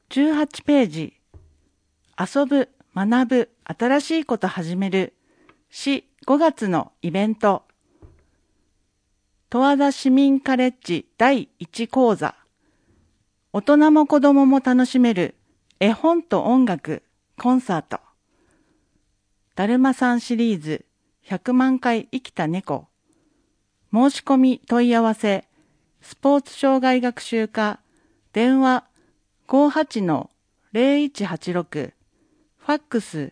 18ページ。遊ぶ、学ぶ、新しいこと始める。5月のイベント。十和田市民カレッジ第1講座。大人も子供も楽しめる絵本と音楽コンサート。だるまさんシリーズ100万回生きた猫。申し込み問い合わせ。スポーツ障害学習課。電話 58-0186。ファックス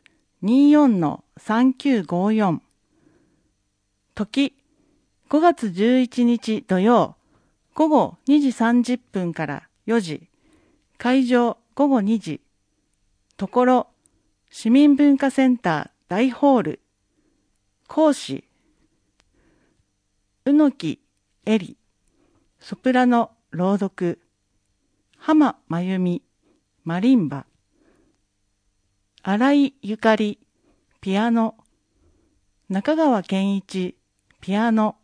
24-3954。時5月11日土曜午後2時30分から4時。会場午後2時。ところ市民文化センター大ホール。講師宇野木恵里。ソプラノ朗読。浜真由美マリンバ。新井ゆかりピアノ。中川健一ピアノ。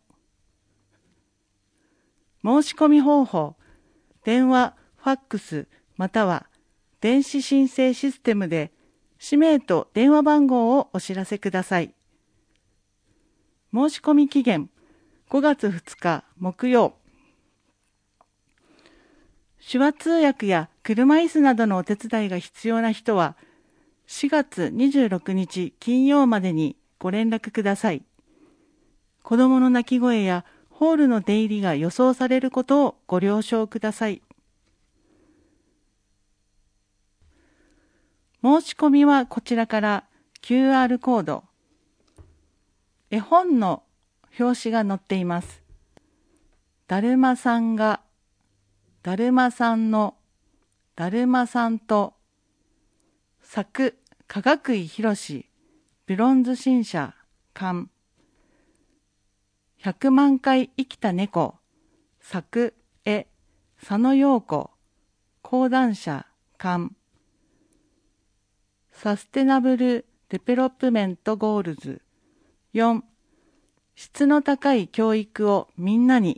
申し込み方法。電話、ファックスまたは電子申請システムで氏名と電話番号をお知らせください。申し込み期限5月2日木曜。手話通訳や車椅子などのお手伝いが必要な人は4月26日金曜までにご連絡ください。子供の泣き声やホールの出入りが予想されることをご了承ください。申し込みはこちらから QR コード。絵本の表紙が載っています。だるまさんが、だるまさんの、だるまさんと、作、加賀久井博ブロンズ新社、刊。100万回生きた猫、作、絵、佐野陽子、講談社、刊。サステナブル・デベロップメント・ゴールズ。4、質の高い教育をみんなに。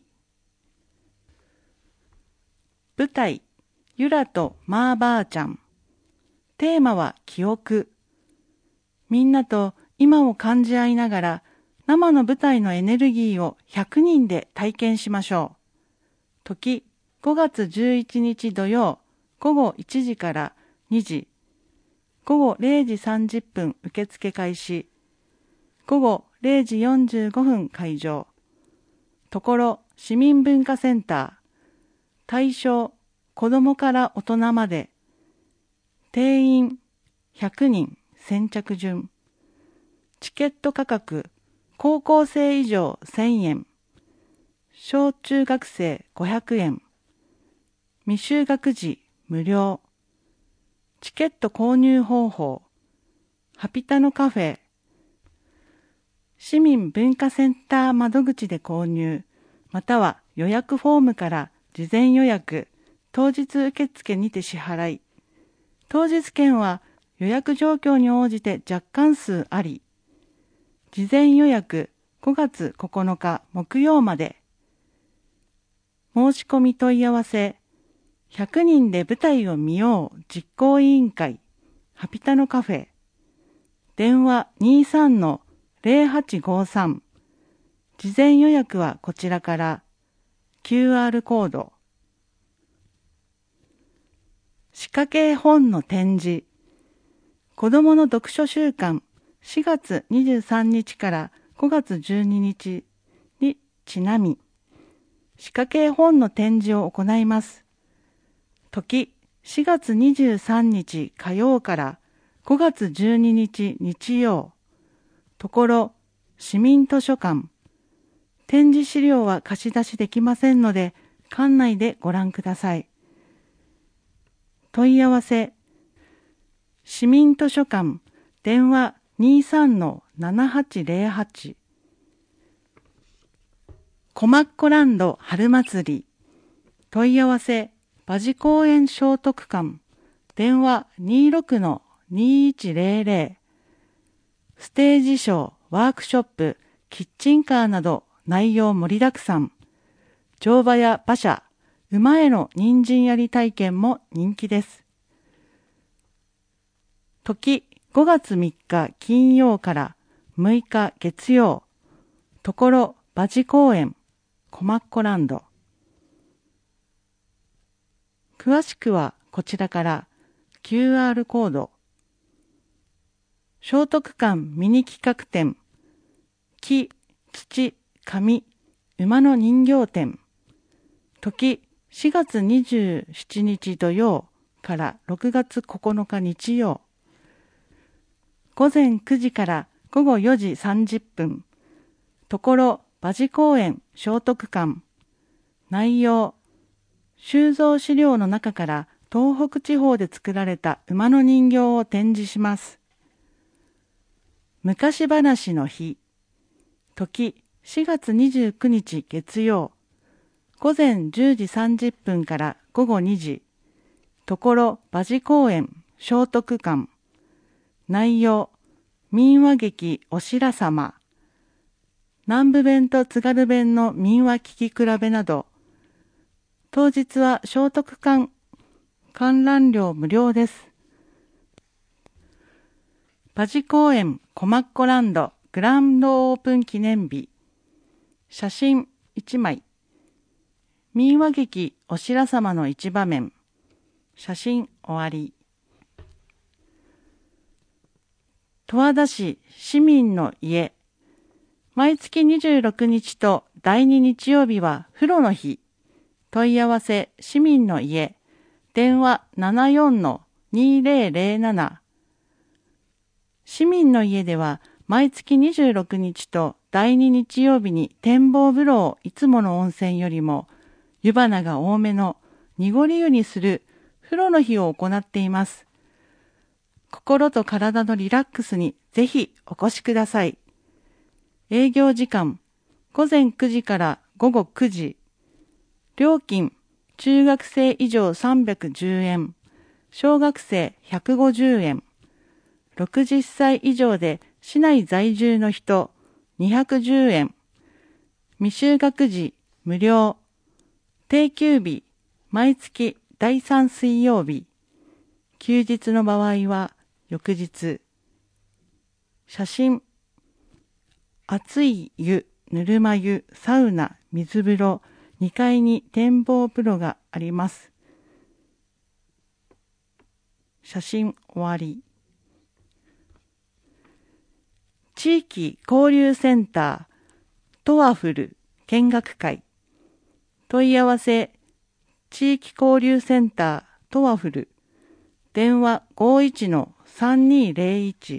舞台、ゆらとまあばあちゃん。テーマは記憶。みんなと今を感じ合いながら生の舞台のエネルギーを100人で体験しましょう。時、5月11日土曜午後1時から2時。午後0時30分受付開始。午後0時45分会場。ところ市民文化センター。対象、子供から大人まで。定員、100人、先着順。チケット価格、高校生以上1000円。小中学生500円。未就学児無料。チケット購入方法。ハピタノカフェ。市民文化センター窓口で購入、または予約フォームから事前予約、当日受付にて支払い。当日券は予約状況に応じて若干数あり。事前予約5月9日木曜まで。申し込み問い合わせ。100人で舞台を見よう実行委員会。ハピタノカフェ。電話 23-0853。事前予約はこちらから。QR コード。仕掛け絵本の展示。子どもの読書週間4月23日から5月12日にちなみ、仕掛け絵本の展示を行います。時、4月23日火曜から5月12日日曜。ところ、市民図書館。展示資料は貸し出しできませんので、館内でご覧ください。問い合わせ。市民図書館。電話 23-7808。こまっこランド春祭り。問い合わせ。馬事公園聖徳館。電話 26-2100。ステージショー、ワークショップ、キッチンカーなど内容盛りだくさん。乗馬や馬車、馬への人参やり体験も人気です。 時5月3日金曜から6日月曜、ところ馬事公園、コマッコランド。詳しくはこちらから QR コード。聖徳館ミニ企画展、木、土、紙、馬の人形展。時4月27日土曜から6月9日日曜。午前9時から午後4時30分。ところ馬事公園聖徳館。内容、収蔵資料の中から東北地方で作られた馬の人形を展示します。昔話の日。時4月29日月曜。午前10時30分から午後2時。ところ馬事公園聖徳館。内容、民話劇お白様。南部弁と津軽弁の民話聞き比べなど。当日は聖徳館観覧料無料です。馬事公園コマッコランドグランドオープン記念日。写真1枚。民話劇お白様の一場面。写真終わり。十和田市市民の家。毎月26日と第2日曜日は風呂の日。問い合わせ市民の家。電話 74-2007。市民の家では毎月26日と第2日曜日に展望風呂をいつもの温泉よりも湯花が多めの濁り湯にする風呂の日を行っています。心と体のリラックスにぜひお越しください。営業時間、午前9時から午後9時。料金、中学生以上310円、小学生150円。60歳以上で市内在住の人210円。未就学児無料。定休日、毎月第3水曜日。休日の場合は翌日。写真。熱い湯、ぬるま湯、サウナ、水風呂、2階に展望風呂があります。写真終わり。地域交流センタートワフル見学会。問い合わせ地域交流センタートワフル。電話 51-3201。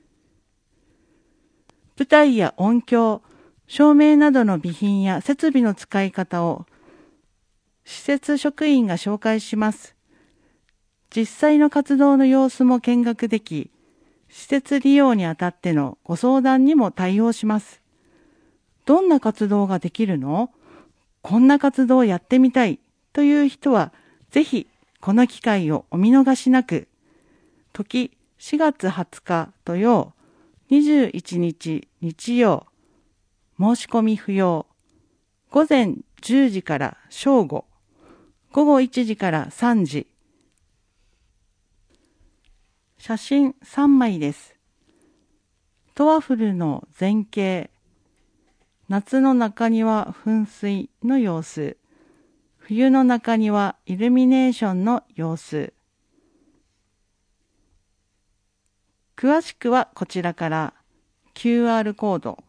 舞台や音響、照明などの備品や設備の使い方を施設職員が紹介します。実際の活動の様子も見学でき、施設利用にあたってのご相談にも対応します。どんな活動ができるの？こんな活動をやってみたいという人は、ぜひこの機会をお見逃しなく。時4月20日土曜、21日日曜。申し込み不要。午前10時から正午。午後1時から3時。写真3枚です。トワフルの前景。夏の中庭噴水の様子。冬の中庭イルミネーションの様子。詳しくはこちらから QR コード。